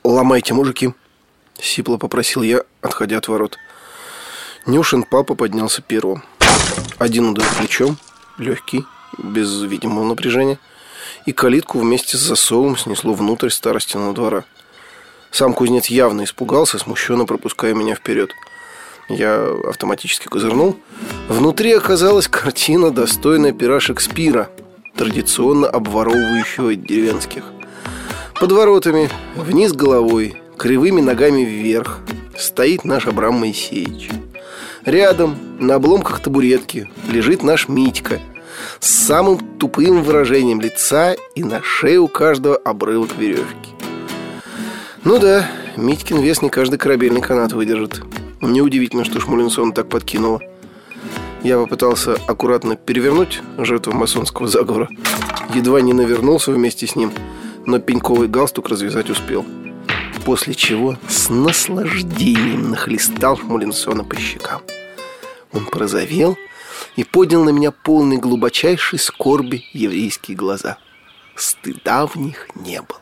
«Ломайте, мужики!» — сипло попросил я, отходя от ворот. Нюшин папа поднялся первым. Один удар плечом, легкий, без видимого напряжения, и калитку вместе с засовом снесло внутрь старостиного двора. Сам кузнец явно испугался, смущенно пропуская меня вперед. Я автоматически козырнул. Внутри оказалась картина, достойная пера Шекспира, традиционно обворовывающего деревенских. Под воротами, вниз головой, кривыми ногами вверх, стоит наш Абрам Моисеевич. Рядом, на обломках табуретки, лежит наш Митька с самым тупым выражением лица, и на шее у каждого обрывок веревки. Ну да, Митькин вес не каждый корабельный канат выдержит. Неудивительно, что Шмулинсон так подкинуло. Я попытался аккуратно перевернуть жертву масонского заговора. Едва не навернулся вместе с ним, но пеньковый галстук развязать успел. После чего с наслаждением нахлестал Шмулинсона по щекам. Он порозовел и поднял на меня полные глубочайшей скорби еврейские глаза. Стыда в них не было.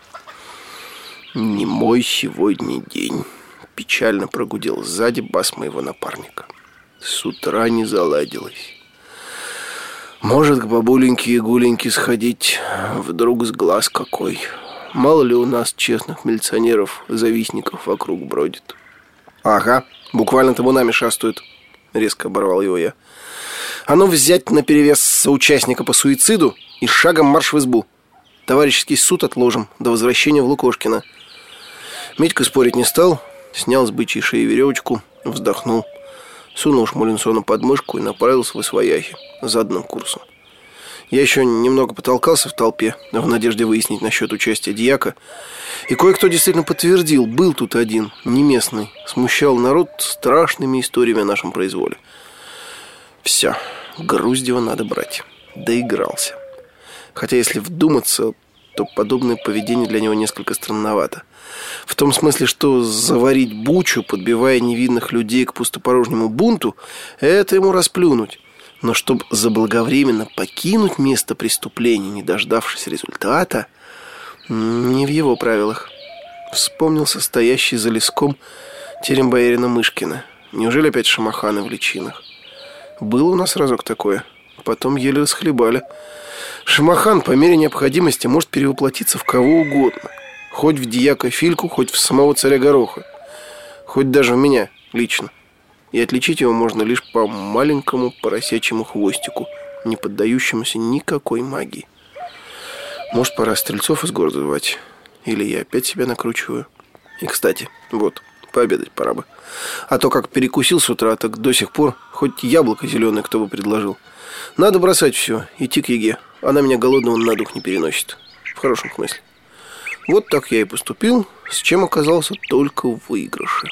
«Не мой сегодня день», — печально прогудел сзади бас моего напарника. «С утра не заладилось. Может, к бабуленьке и гуленьке сходить, вдруг с глаз какой. Мало ли у нас честных милиционеров-завистников вокруг бродит». «Ага, буквально табунами шастают», — резко оборвал его я. «А ну взять наперевес соучастника по суициду и шагом марш в избу. Товарищеский суд отложим до возвращения в Лукошкино». Митька спорить не стал, снял с бычьей шеи веревочку, вздохнул, сунул Шмулинсона под мышку и направился в освояхи заданным курсом. Я еще немного потолкался в толпе в надежде выяснить насчет участия дьяка, и кое-кто действительно подтвердил, был тут один, не местный, смущал народ страшными историями о нашем произволе. Все, Груздева надо брать. Доигрался. Хотя, если вдуматься, то подобное поведение для него несколько странновато. В том смысле, что заварить бучу, подбивая невинных людей к пустопорожнему бунту, это ему расплюнуть. Но чтобы заблаговременно покинуть место преступления, не дождавшись результата, не в его правилах. Вспомнился стоящий за леском терем боярина Мышкина. Неужели опять шамаханы в личинах? Было у нас разок такое. Потом еле расхлебали. Шамахан по мере необходимости может перевоплотиться в кого угодно. Хоть в дьяка Фильку, хоть в самого царя Гороха. Хоть даже в меня лично. И отличить его можно лишь по маленькому поросячьему хвостику, не поддающемуся никакой магии. Может, пора стрельцов из города звать? Или я опять себя накручиваю? И, кстати, вот, пообедать пора бы. А то как перекусил с утра, так до сих пор хоть яблоко зеленое кто бы предложил. Надо бросать все, идти к Еге. Она меня голодного на дух не переносит. В хорошем смысле. Вот так я и поступил, с чем оказался только в выигрыше.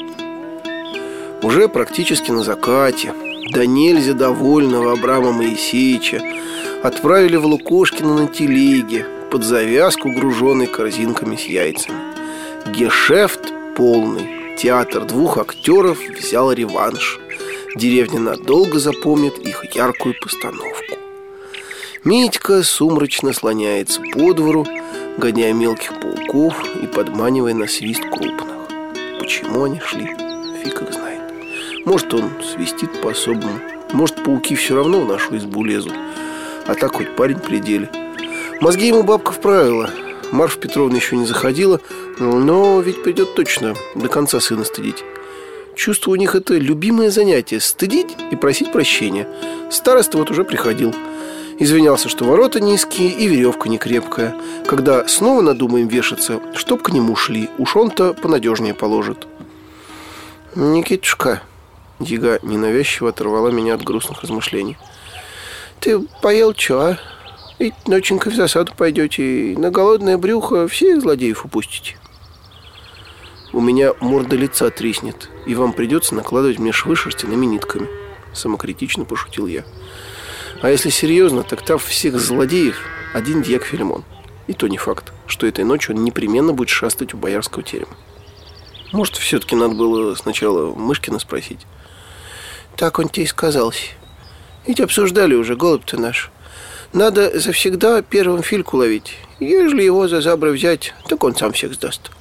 Уже практически на закате, да нельзя довольного Абрама Моисеевича отправили в Лукошкино на телеге, под завязку груженной корзинками с яйцами. Гешефт полный. Театр двух актеров взял реванш. Деревня надолго запомнит их яркую постановку. Митька сумрачно слоняется по двору, гоняя мелких пауков и подманивая на свист крупных. Почему они шли, фиг их знает. Может, он свистит по-особому. Может, пауки все равно в нашу избу лезут. А так хоть парень при деле. Мозги ему бабка вправила. Марфа Петровна еще не заходила, но ведь придет точно до конца сына стыдить. Чувство у них это любимое занятие. Стыдить и просить прощения. Староста вот уже приходил. Извинялся, что ворота низкие и веревка не крепкая. Когда снова надумаем вешаться, чтоб к нему шли, уж он-то понадежнее положит. Никитушка, Яга ненавязчиво оторвала меня от грустных размышлений. Ты поел чё, а? Ведь ноченька в засаду пойдете, и на голодное брюхо всех злодеев упустите. У меня морда лица треснет, и вам придется накладывать мне швы шерстяными нитками. Самокритично пошутил я. А если серьезно, так там всех злодеев один дьяк Филимон. И то не факт, что этой ночью он непременно будет шастать у боярского терема. Может, все-таки надо было сначала Мышкина спросить. Так он тебе и сказался. Ведь обсуждали уже, голубь-то наш. Надо завсегда первым Фильку ловить. Ежели его за забры взять, так он сам всех сдаст.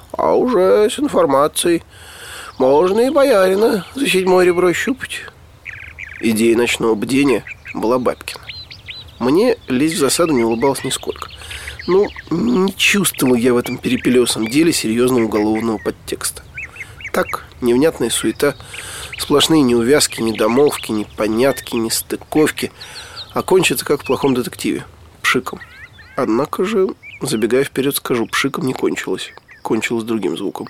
А уже с информацией можно и боярина за седьмое ребро щупать. Идея ночного бдения была бабкина. Мне лезть в засаду не улыбалось нисколько. Не чувствовал я в этом перепелесом деле серьезного уголовного подтекста. Так, невнятная суета, сплошные неувязки, недомолвки, непонятки, нестыковки, а кончится, как в плохом детективе, пшиком. Однако же, забегая вперед, скажу, пшиком не кончилось. Кончилось другим звуком.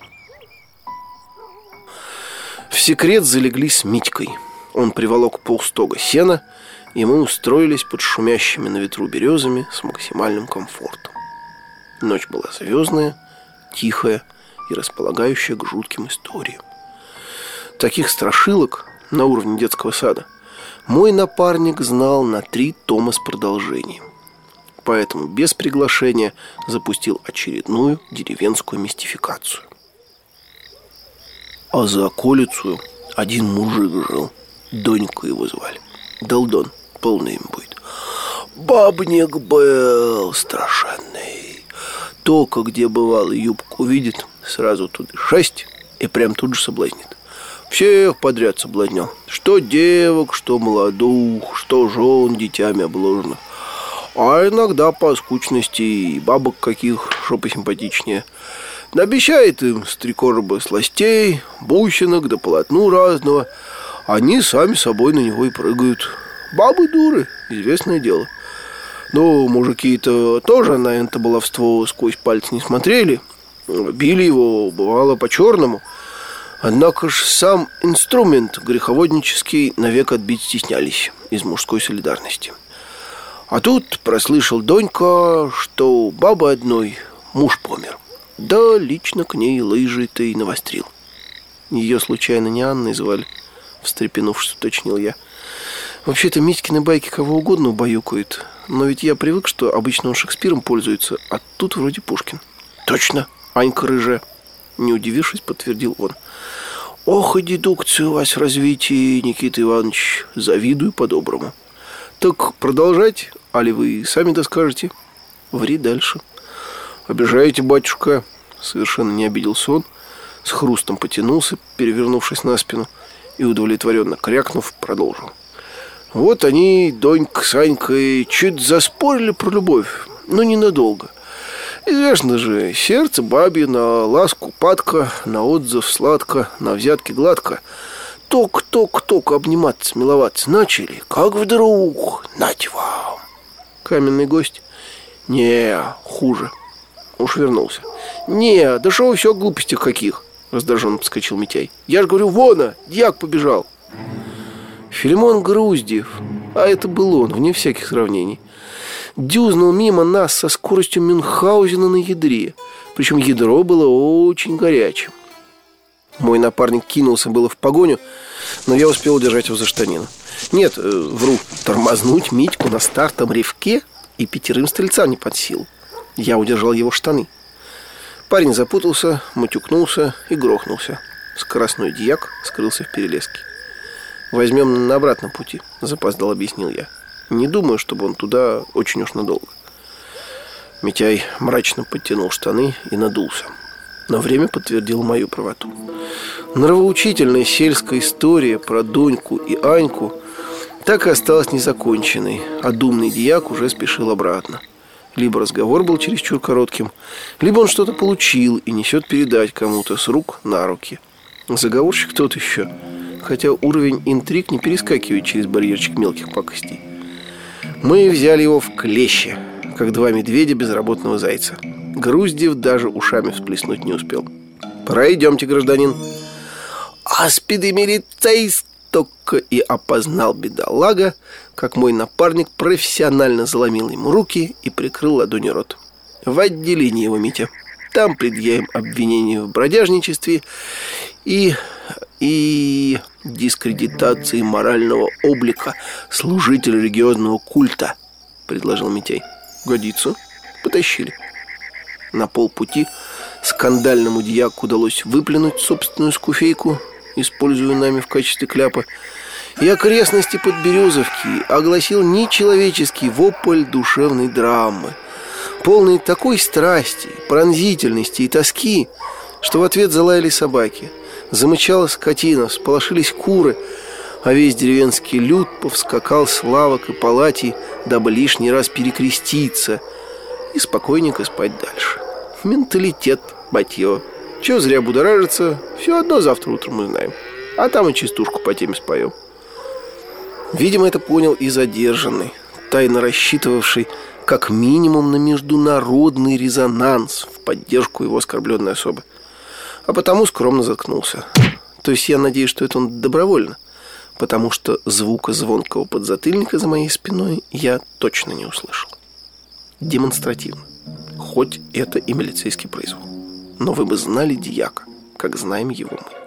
В секрет залегли с Митькой. Он приволок полстога сена, и мы устроились под шумящими на ветру березами с максимальным комфортом. Ночь была звездная, тихая и располагающая к жутким историям. Таких страшилок на уровне детского сада мой напарник знал на 3 тома с продолжением. Поэтому без приглашения запустил очередную деревенскую мистификацию. А за околицу один мужик жил. Донька его звали. Долдон, полное имя будет. Бабник был страшенный. Только где бывало юбку видит, сразу туда 6 и прям тут же соблазнит. Всех подряд соблазнял. Что девок, что молодух, что жен детьми обложено. А иногда по скучности и бабок каких, шо посимпатичнее. Обещает им с 3 короба сластей, бусинок да полотну разного. Они сами собой на него и прыгают. Бабы дуры, известное дело. Но мужики-то тоже на это баловство сквозь пальцы не смотрели. Били его, бывало, по-черному. Однако ж сам инструмент греховоднический навек отбить стеснялись из мужской солидарности. А тут прослышал Донька, что у бабы одной муж помер. Да лично к ней лыжи-то и навострил. Ее случайно не Анной звали? Встрепенувшись, уточнил я. Вообще-то Митькины байки кого угодно убаюкают. Но ведь я привык, что обычно он Шекспиром пользуется, а тут вроде Пушкин. Точно, Анька рыжая. Не удивившись, подтвердил он. Ох, и дедукция у вас в развитии, Никита Иванович. Завидую по-доброму. Так продолжать, али вы сами доскажете? Ври дальше. Обижаете, батюшка. Совершенно не обиделся он. С хрустом потянулся, перевернувшись на спину, и, удовлетворенно крякнув, продолжил. Вот они, Донька с Анькой, чуть заспорили про любовь, но ненадолго. Известно же, сердце бабье на ласку падка, на отзыв сладко, на взятки гладко. Ток-ток-ток обниматься, миловаться начали, как вдруг, нать вам. Каменный гость? Не, хуже. Уж вернулся. Не, да шо вы все глупости каких? Раздраженно подскочил Митяй. Я же говорю, вон, дьяк побежал. Филимон Груздев, а это был он, вне всяких сравнений, дюзнул мимо нас со скоростью Мюнхгаузена на ядре. Причем ядро было очень горячим. Мой напарник кинулся было в погоню, но я успел удержать его за штанину. Нет, вру, тормознуть Митьку на стартом ревке и 5 стрельцам не под силу. Я удержал его штаны. Парень запутался, матюкнулся и грохнулся. Скоростной дьяк скрылся в перелеске. «Возьмем на обратном пути», — запоздал объяснил я. «Не думаю, чтобы он туда очень уж надолго». Митяй мрачно подтянул штаны и надулся. Но время подтвердило мою правоту. Нравоучительная сельская история про Доньку и Аньку так и осталась незаконченной, а думный дьяк уже спешил обратно. Либо разговор был чересчур коротким, либо он что-то получил и несет передать кому-то с рук на руки. Заговорщик тот еще, хотя уровень интриг не перескакивает через барьерчик мелких пакостей. Мы взяли его в клещи, как 2 медведя безработного зайца. Груздев даже ушами всплеснуть не успел. «Пройдемте, гражданин». «Аспиды милицейс!» Только и опознал бедолага, как мой напарник профессионально заломил ему руки и прикрыл ладонью рот. «В отделение его, Митя. Там предъявим обвинение в бродяжничестве и дискредитации морального облика служителя религиозного культа», — предложил Митяй. «Годится. Потащили». На полпути скандальному дьяку удалось выплюнуть собственную скуфейку, используя нами в качестве кляпа, и окрестности Подберезовки огласил нечеловеческий вопль душевной драмы, полный такой страсти, пронзительности и тоски, что в ответ залаяли собаки, замычала скотина, всполошились куры, а весь деревенский люд повскакал с лавок и палатей, дабы лишний раз перекреститься и спокойненько спать дальше. Менталитет, батьё. Чего зря будоражиться, все одно завтра утром узнаем. А там и частушку по теме споем. Видимо, это понял и задержанный, тайно рассчитывавший как минимум на международный резонанс в поддержку его оскорбленной особы. А потому скромно заткнулся. То есть я надеюсь, что это он добровольно, потому что звука звонкого подзатыльника за моей спиной я точно не услышал. Демонстративно. Хоть это и милицейский произвол. Но вы бы знали дьяка, как знаем его мы.